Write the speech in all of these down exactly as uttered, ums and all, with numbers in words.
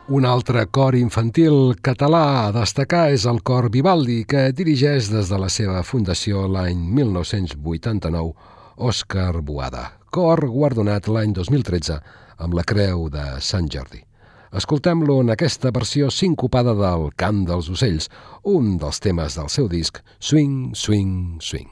Un altre cor infantil català a destacar és el Cor Vivaldi, que dirigeix des de la seva fundació l'any mil nou-cents vuitanta-nou Òscar Boada, cor guardonat l'any dos mil tretze amb la Creu de Sant Jordi. Escoltem-lo en aquesta versió sincopada del Cant dels Ocells, un dels temes del seu disc Swing, Swing, Swing.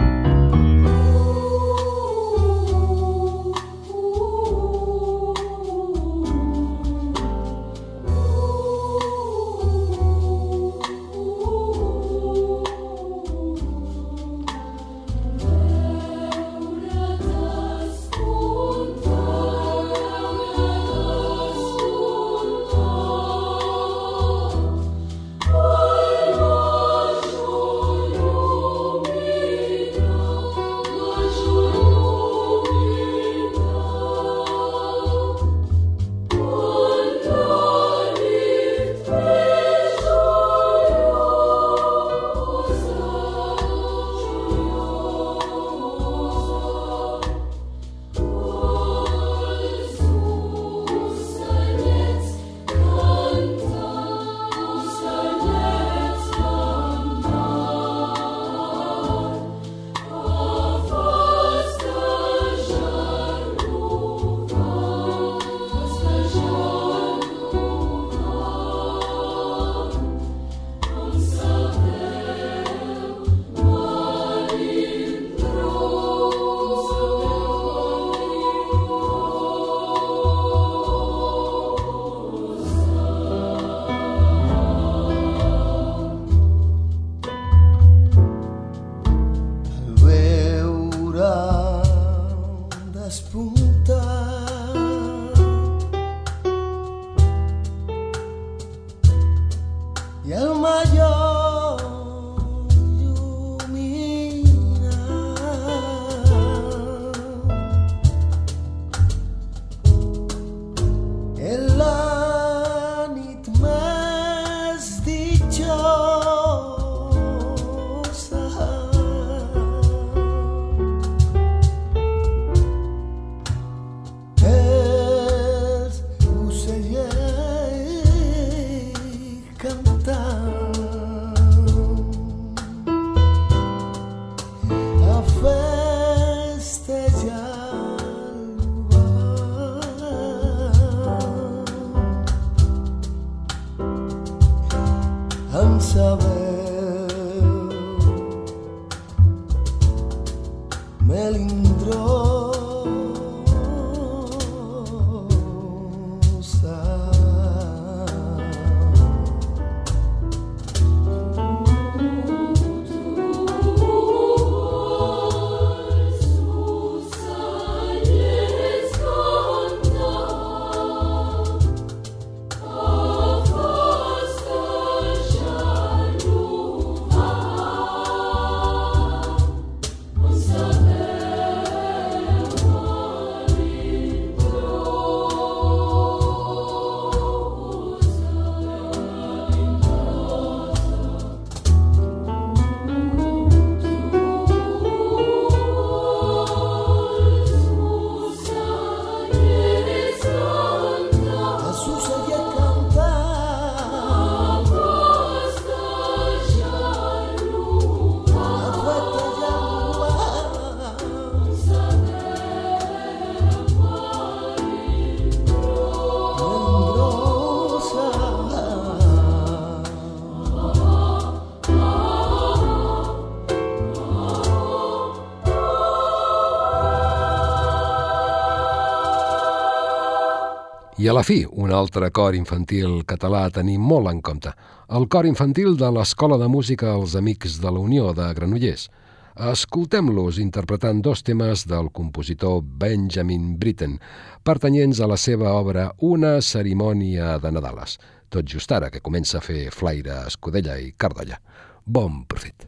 I a la fi, un altre cor infantil català a tenir molt en compte, el cor infantil de l'Escola de Música Els Amics de la Unió de Granollers. Escoltem-los interpretant dos temes del compositor Benjamin Britten, pertanyents a la seva obra Una cerimònia de Nadales, tot just ara que comença a fer flaire escudella i cardolla. Bon profit!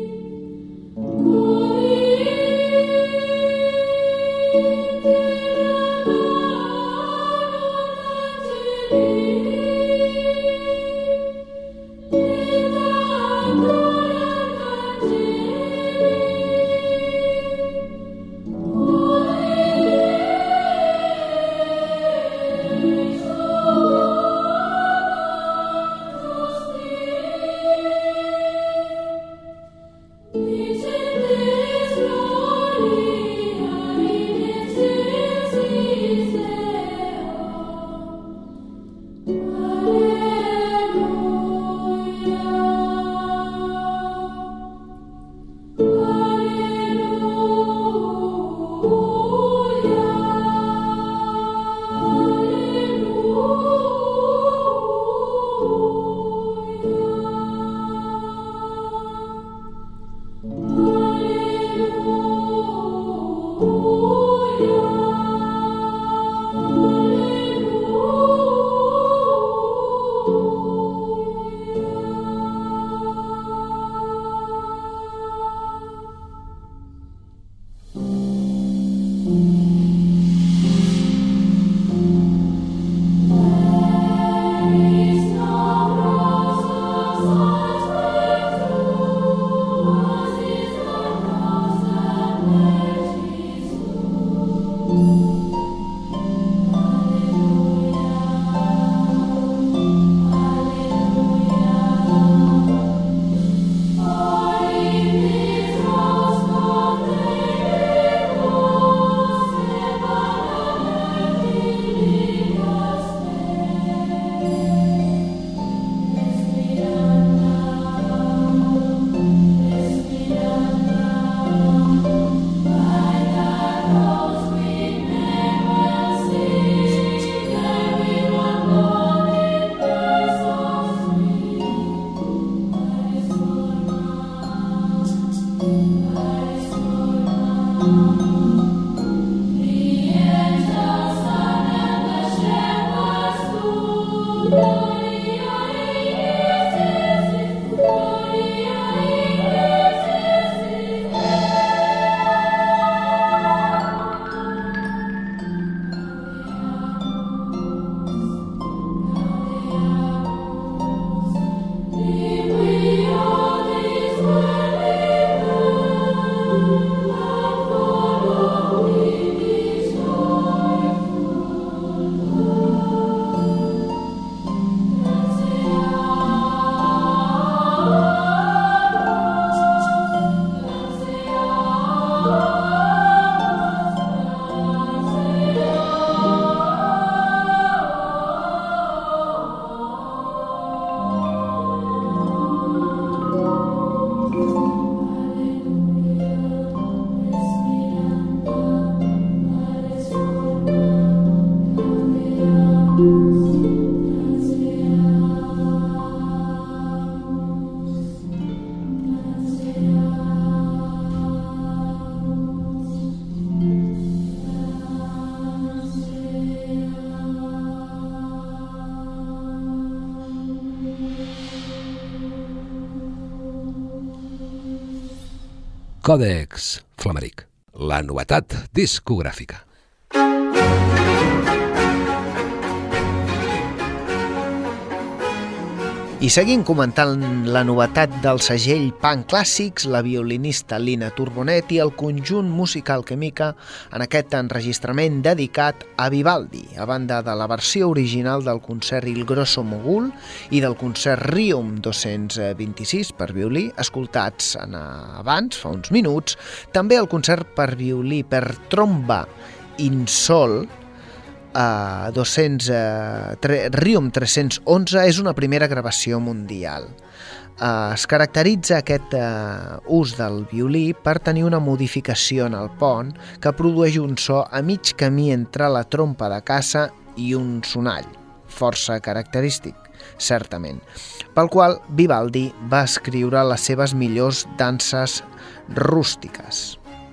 Thank you. Còdex Flamaric, la novetat discogràfica. I seguim comentant la novetat del segell Punk Clàssics, la violinista Lina Turbonet i el conjunt musical Chemica en aquest enregistrament dedicat a Vivaldi, a banda de la versió original del concert Il Grosso Mogul i del concert Requiem dos-cents vint-i-sis per violí, escoltats abans, fa uns minuts, també el concert per violí per tromba in sol, Uh, dos-cents, uh, Requiem tres-cents onze és una primera gravació mundial. Uh, es caracteritza aquest uh, ús del violí per tenir una modificació en el pont que produeix un so a mig camí entre la trompa de caça i un sonall, força característic, certament, pel qual Vivaldi va escriure les seves millors danses rústiques.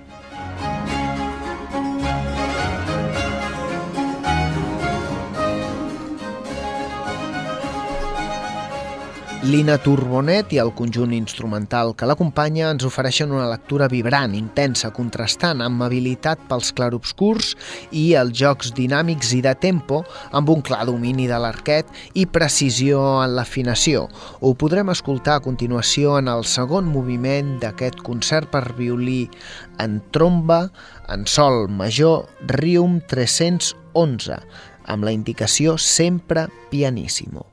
Lina Turbonet i el conjunt instrumental que l'acompanya ens ofereixen una lectura vibrant, intensa, contrastant, amb habilitat pels clarobscurs i els jocs dinàmics i de tempo, amb un clar domini de l'arquet i precisió en l'afinació. Ho podrem escoltar a continuació en el segon moviment d'aquest concert per violí en tromba, en sol major, Requiem tres-cents onze, amb la indicació sempre pianissimo.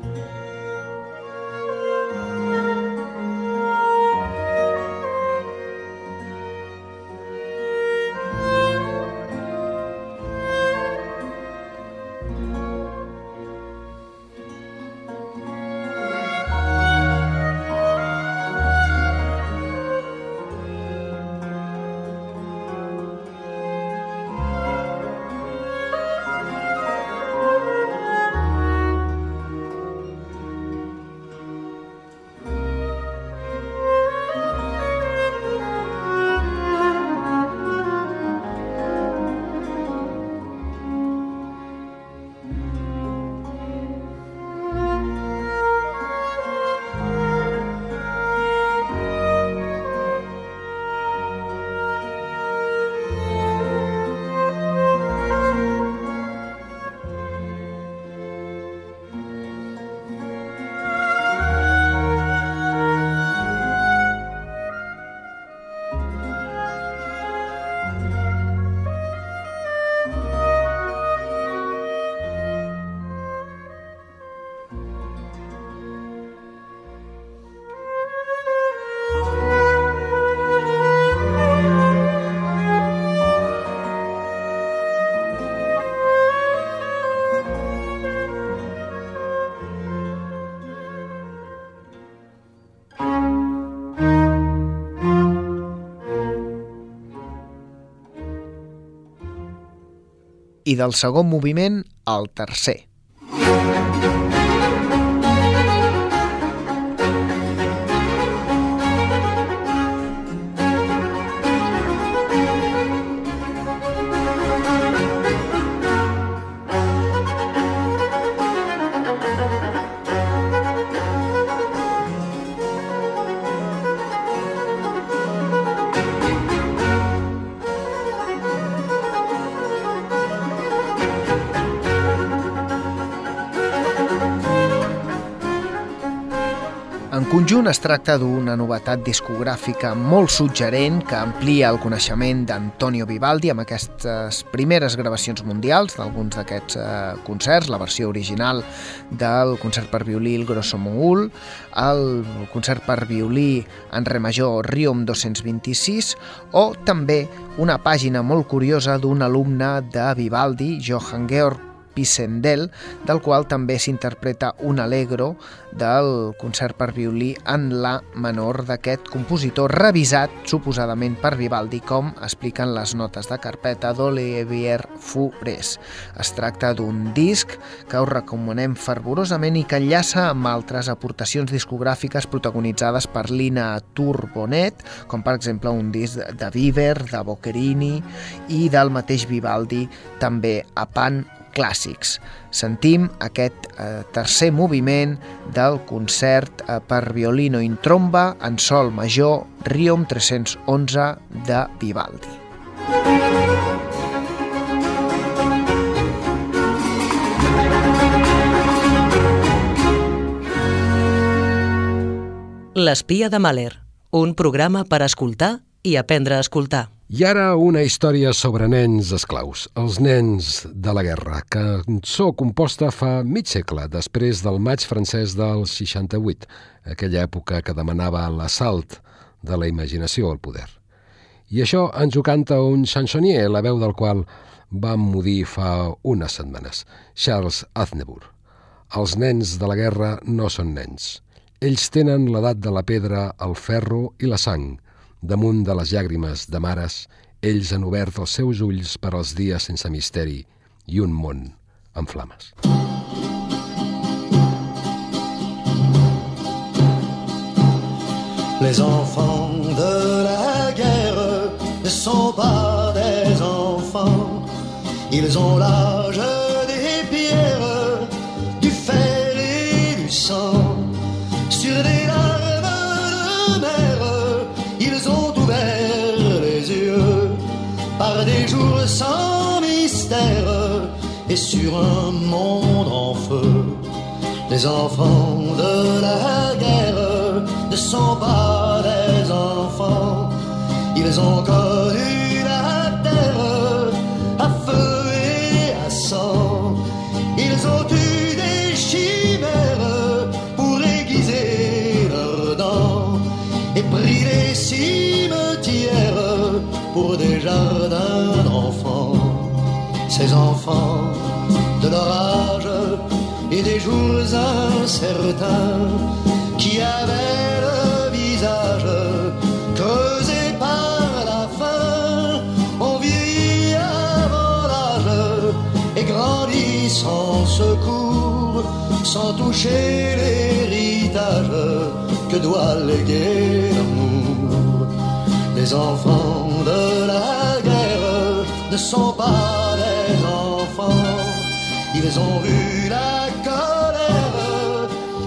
I del segon moviment al tercer. En conjunt es tracta d'una novetat discogràfica molt suggerent que amplia el coneixement d'Antonio Vivaldi amb aquestes primeres gravacions mundials d'alguns d'aquests eh, concerts, la versió original del concert per violí Il Grosso Mogul, el concert per violí en re major Requiem dos-cents vint-i-sis o també una pàgina molt curiosa d'un alumne de Vivaldi, Johann Georg Pisendel, del qual també s'interpreta un allegro del concert per violí en la menor d'aquest compositor, revisat suposadament per Vivaldi, com expliquen les notes de carpeta d'Olivier Faurés. Es tracta d'un disc que us recomanem fervorosament i que enllaça amb altres aportacions discogràfiques protagonitzades per Lina Turbonet, com per exemple un disc de Viver, de Boccherini i del mateix Vivaldi, també a Pan clàssics. Sentim aquest eh, tercer moviment del concert eh, per violino in tromba en sol major Requiem tres-cents onze de Vivaldi. L'espia de Mahler, un programa per escoltar i aprendre a escoltar. I ara una història sobre nens esclaus, els nens de la guerra, cançó composta fa mig segle després del maig francès del seixanta-vuit, aquella època que demanava l'assalt de la imaginació al poder. I això ens ho canta un chansonnier, la veu del qual vam mudir fa unes setmanes, Charles Aznavour. Els nens de la guerra no són nens. Ells tenen l'edat de la pedra, el ferro i la sang. Damunt de les llàgrimes de mares, ells han obert els seus ulls per als dies sense misteri i un món en flames. Les enfants de la guerre ne sont pas des enfants. Ils ont l'âge des pierres, du fer et du sang. Sur des larmes de mer, ils ont ouvert les yeux par des jours sans mystère et sur un monde en feu. Les enfants de la guerre ne sont pas des enfants. Ils ont connu la terre à feu et à sang. Ils ont eu des chimères pour aiguiser leurs dents et pris les cimetières pour des jardins d'enfants. Ces enfants de leur âge et des jours incertains qui avaient le visage creusé par la faim ont vieilli avant l'âge et grandi sans secours, sans toucher l'héritage que doit léguer l'amour. Les enfants de la guerre ne sont pas des enfants. Ils ont vu la colère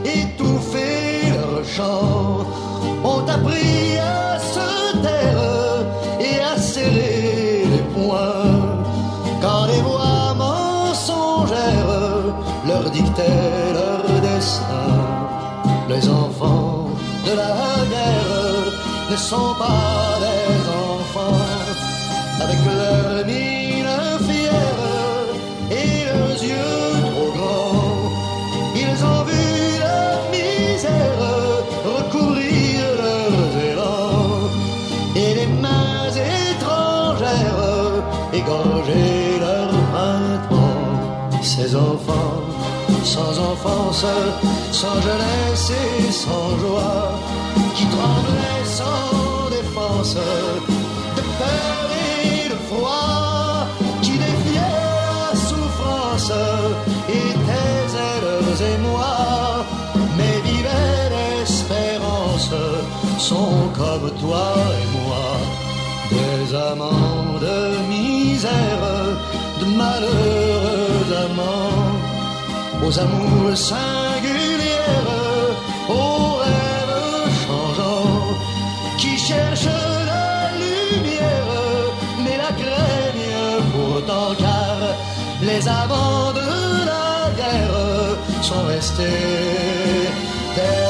étouffer leur chant, ont appris à se taire et à serrer les poings quand les voix mensongères leur dictaient leur destin. Les enfants de la guerre ne sont pas des enfants. Avec leur mine fière et leurs yeux trop grands, ils ont vu la misère recouvrir leurs élans et les mains étrangères égorger leur printemps. Ces enfants sans enfance, sans jeunesse et sans joie, qui tremblaient sans défense, de peur et de froid, qui défiaient la souffrance et taisaient leurs émois, mais vivaient l'espérance, sont comme toi et moi, des amants de misère, de malheureux amants, aux amours singulières, aux rêves changeants, qui cherchent la lumière, mais la craignent pourtant, car les amants de la guerre sont restés des